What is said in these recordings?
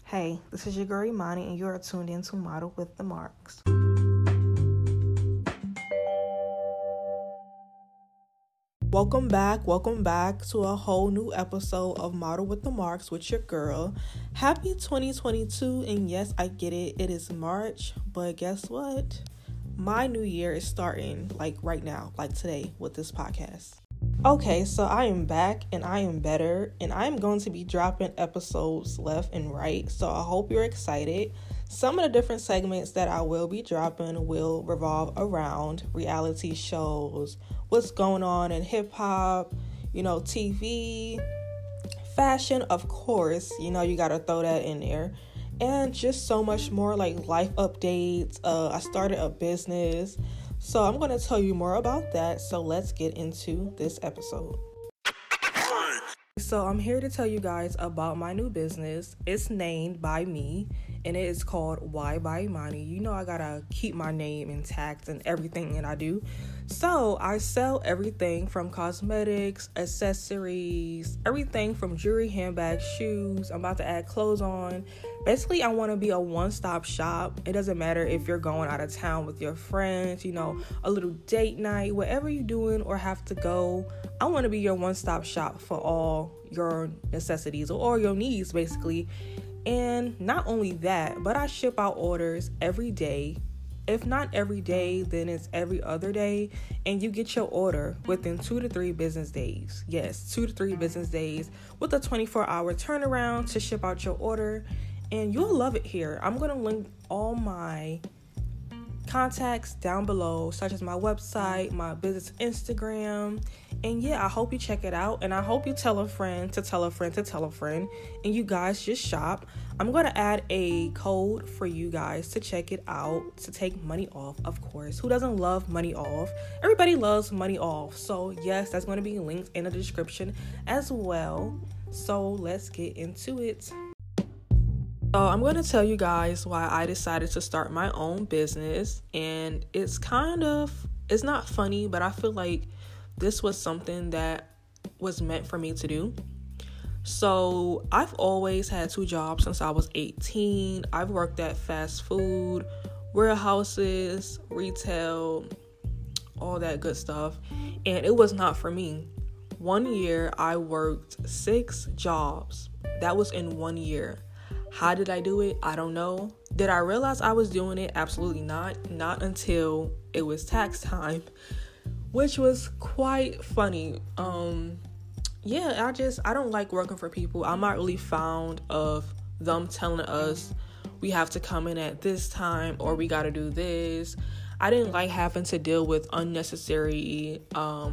Hey, this is your girl Imani, and you are tuned in to Model with the Marks. Welcome back to a whole new episode of Model with the Marks with your girl. Happy 2022, and yes, I get it. It is March, but guess what? My new year is starting, right now, today with this podcast. Okay, so I am back and I am better and I'm going to be dropping episodes left and right. So I hope you're excited. Some of the different segments that I will be dropping will revolve around reality shows, what's going on in hip hop, TV, fashion, of course, you got to throw that in there. And just so much more like life updates. I started a business. So I'm going to tell you more about that. So let's get into this episode. So I'm here to tell you guys about my new business. It's named by me and it is called Why by Imani. I gotta keep my name intact in everything that I do. So I sell everything from cosmetics, accessories, everything from jewelry, handbags, shoes. I'm about to add clothes on. Basically, I want to be a one-stop shop. It doesn't matter if you're going out of town with your friends, a little date night, whatever you're doing or have to go. I want to be your one-stop shop for all your necessities or your needs, basically. And not only that, but I ship out orders every day. If not every day, then it's every other day. And you get your order within 2 to 3 business days. Yes, 2 to 3 business days with a 24-hour turnaround to ship out your order. And you'll love it here. I'm going to link all my contacts down below, such as my website, my business Instagram. And yeah, I hope you check it out. And I hope you tell a friend to tell a friend to tell a friend. And you guys just shop. I'm going to add a code for you guys to check it out, to take money off, of course. Who doesn't love money off? Everybody loves money off. So yes, that's going to be linked in the description as well. So let's get into it. So I'm going to tell you guys why I decided to start my own business, and it's not funny, but I feel like this was something that was meant for me to do. So I've always had 2 jobs since I was 18. I've worked at fast food, warehouses, retail, all that good stuff, and it was not for me. 1 year I worked 6 jobs. That was in 1 year. How did I do it? I don't know. Did I realize I was doing it? Absolutely not. Not until it was tax time, which was quite funny. I don't like working for people. I'm not really fond of them telling us we have to come in at this time or we got to do this. I didn't like having to deal with unnecessary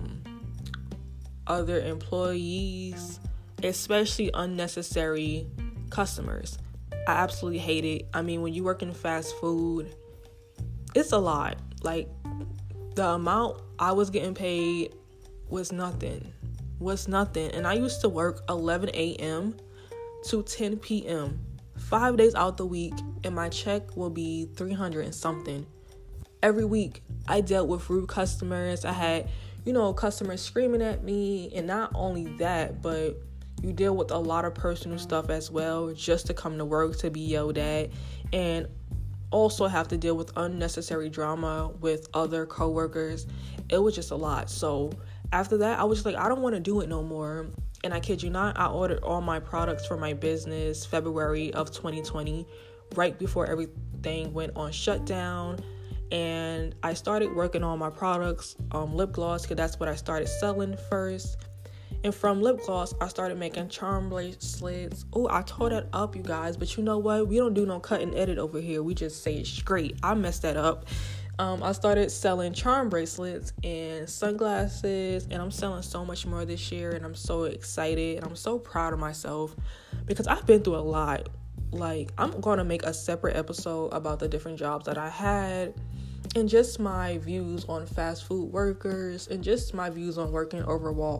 other employees, especially unnecessary customers. I absolutely hate it. I mean, when you work in fast food, it's a lot. Like, the amount I was getting paid was nothing. And I used to work 11 a.m. to 10 p.m. 5 days out the week, and my check will be $300 and something. Every week, I dealt with rude customers. I had, customers screaming at me, and not only that, but you deal with a lot of personal stuff as well, just to come to work to be yelled at, and also have to deal with unnecessary drama with other coworkers. It was just a lot. So after that, I was just like, I don't want to do it no more. And I kid you not, I ordered all my products for my business February of 2020, right before everything went on shutdown. And I started working on my products, lip gloss, because that's what I started selling first. And from lip gloss, I started making charm bracelets. Oh, I tore that up, you guys. But you know what? We don't do no cut and edit over here. We just say it straight. I messed that up. I started selling charm bracelets and sunglasses. And I'm selling so much more this year. And I'm so excited. And I'm so proud of myself. Because I've been through a lot. I'm going to make a separate episode about the different jobs that I had. And just my views on fast food workers, and just my views on working overall.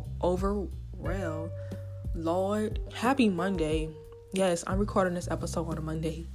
Lord, happy Monday. Yes, I'm recording this episode on a Monday.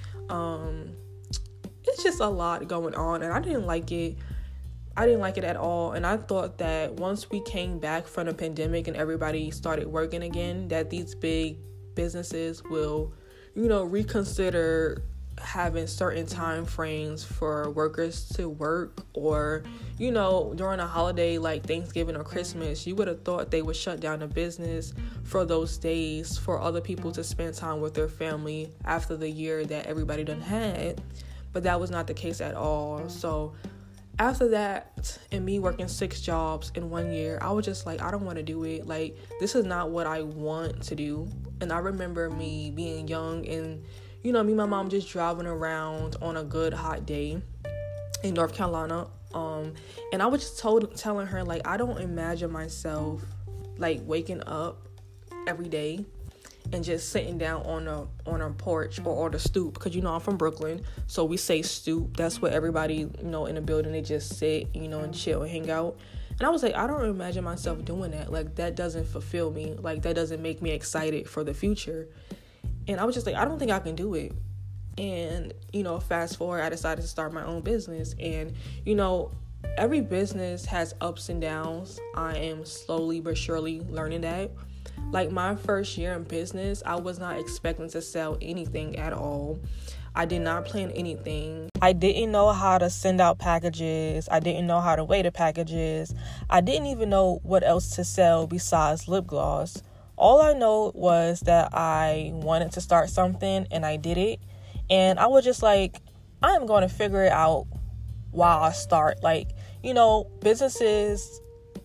It's just a lot going on, and I didn't like it. At all. And I thought that once we came back from the pandemic and everybody started working again, that these big businesses will reconsider having certain time frames for workers to work, or during a holiday like Thanksgiving or Christmas, you would have thought they would shut down the business for those days for other people to spend time with their family after the year that everybody done had. But that was not the case at all. So after that, and me working 6 jobs in 1 year, I was just like, I don't want to do it. Like, this is not what I want to do. And I remember me being young and me and my mom just driving around on a good hot day in North Carolina. And I was just telling her, like, I don't imagine myself, like, waking up every day and just sitting down on a porch or on the stoop. Because, I'm from Brooklyn, so we say stoop. That's where everybody, in the building, they just sit, and chill and hang out. And I was like, I don't imagine myself doing that. Like, that doesn't fulfill me. Like, that doesn't make me excited for the future. And I was just like, I don't think I can do it. And, fast forward, I decided to start my own business. And, every business has ups and downs. I am slowly but surely learning that. Like, my first year in business, I was not expecting to sell anything at all. I did not plan anything. I didn't know how to send out packages. I didn't know how to weigh the packages. I didn't even know what else to sell besides lip gloss. All I know was that I wanted to start something, and I did it. And I was just like, I am going to figure it out while I start. Like, businesses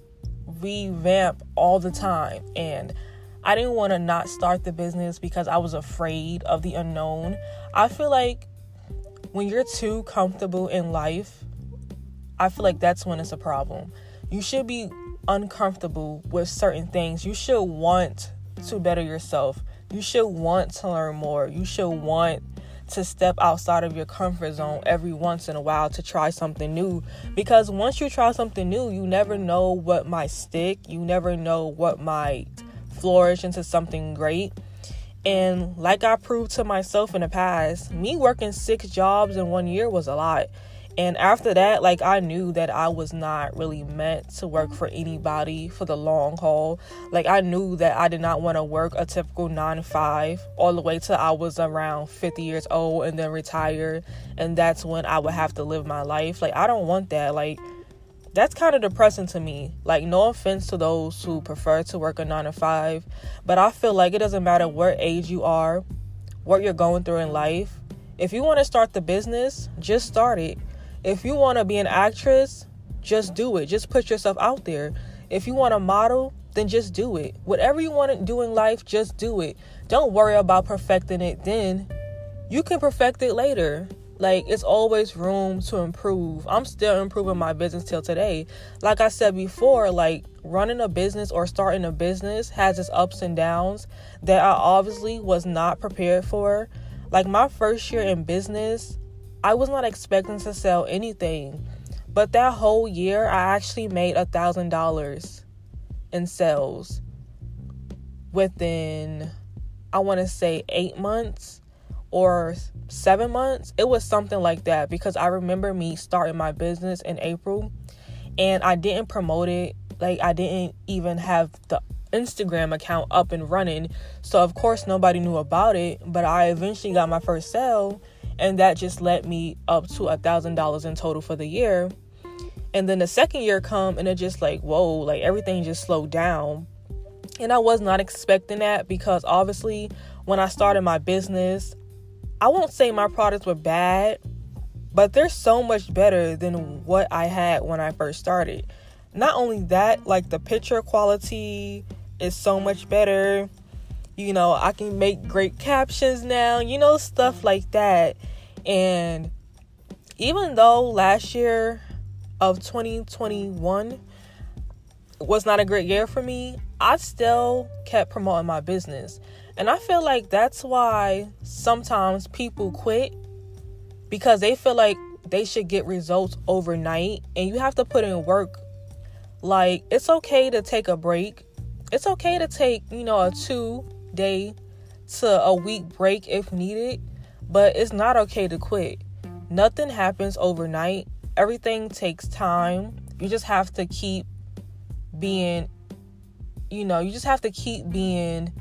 revamp all the time. And I didn't want to not start the business because I was afraid of the unknown. I feel like when you're too comfortable in life, I feel like that's when it's a problem. You should be uncomfortable with certain things. You should want to better yourself. You should want to learn more. You should want to step outside of your comfort zone every once in a while to try something new. Because once you try something new, you never know what might stick. You never know what might flourish into something great. And like I proved to myself in the past, me working 6 jobs in 1 year was a lot. And after that, like, I knew that I was not really meant to work for anybody for the long haul. Like, I knew that I did not want to work a typical 9 to 5 all the way till I was around 50 years old and then retire. And that's when I would have to live my life. Like, I don't want that. Like, that's kind of depressing to me. Like, no offense to those who prefer to work a 9 to 5. But I feel like it doesn't matter what age you are, what you're going through in life. If you want to start the business, just start it. If you want to be an actress, just do it. Just put yourself out there. If you want to model, then just do it. Whatever you want to do in life, just do it. Don't worry about perfecting it then. You can perfect it later. Like, it's always room to improve. I'm still improving my business till today. Like I said before, like, running a business or starting a business has its ups and downs that I obviously was not prepared for. Like, my first year in business, I was not expecting to sell anything. But that whole year, I actually made $1,000 in sales within, I want to say, 8 months or 7 months. It was something like that, because I remember me starting my business in April and I didn't promote it. Like, I didn't even have the Instagram account up and running. So, of course, nobody knew about it. But I eventually got my first sale, and that just led me up to $1,000 in total for the year. And then the second year come, and it just like, whoa, like, everything just slowed down. And I was not expecting that, because obviously when I started my business, I won't say my products were bad, but they're so much better than what I had when I first started. Not only that, like, the picture quality is so much better. I can make great captions now, stuff like that. And even though last year of 2021 was not a great year for me, I still kept promoting my business. And I feel like that's why sometimes people quit, because they feel like they should get results overnight, and you have to put in work. Like, it's okay to take a break. It's okay to take, a 2-day to a week break if needed, but it's not okay to quit. Nothing happens overnight. Everything takes time. You just have to keep being,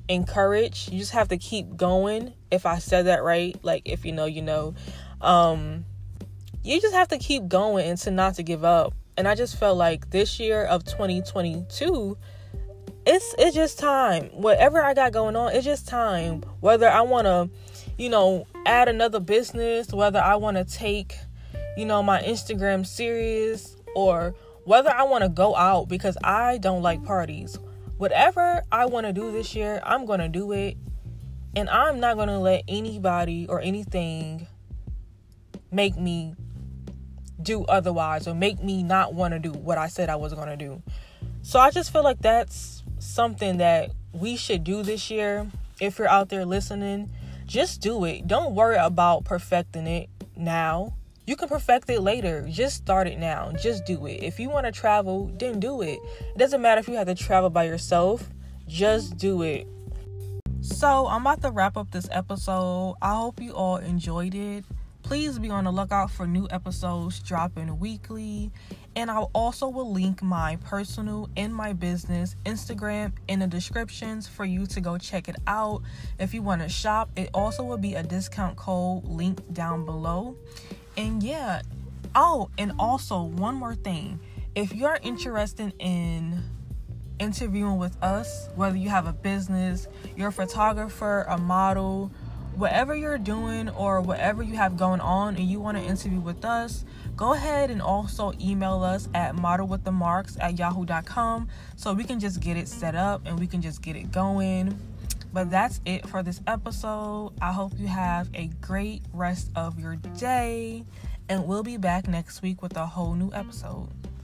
encourage. You just have to keep going. If I said that right, like, if you know, you know. You just have to keep going and not to give up. And I just felt like this year of 2022, it's just time. Whatever I got going on, it's just time. Whether I want to, add another business, whether I want to take, my Instagram serious, or whether I want to go out, because I don't like parties. Whatever I want to do this year, I'm going to do it. And I'm not going to let anybody or anything make me do otherwise, or make me not want to do what I said I was going to do. So I just feel like that's something that we should do this year. If you're out there listening, just do it. Don't worry about perfecting it now. You can perfect it later. Just start it now. Just do it. If you want to travel, then do it. It doesn't matter if you have to travel by yourself. Just do it. So I'm about to wrap up this episode. I hope you all enjoyed it. Please be on the lookout for new episodes dropping weekly. And I also will link my personal and my business Instagram in the descriptions for you to go check it out. If you want to shop, it also will be a discount code linked down below. And yeah. Oh, and also one more thing. If you're interested in interviewing with us, whether you have a business, you're a photographer, a model, whatever you're doing or whatever you have going on and you want to interview with us, go ahead and also email us at modelwiththemarks@yahoo.com so we can just get it set up and we can just get it going. But that's it for this episode. I hope you have a great rest of your day, and we'll be back next week with a whole new episode.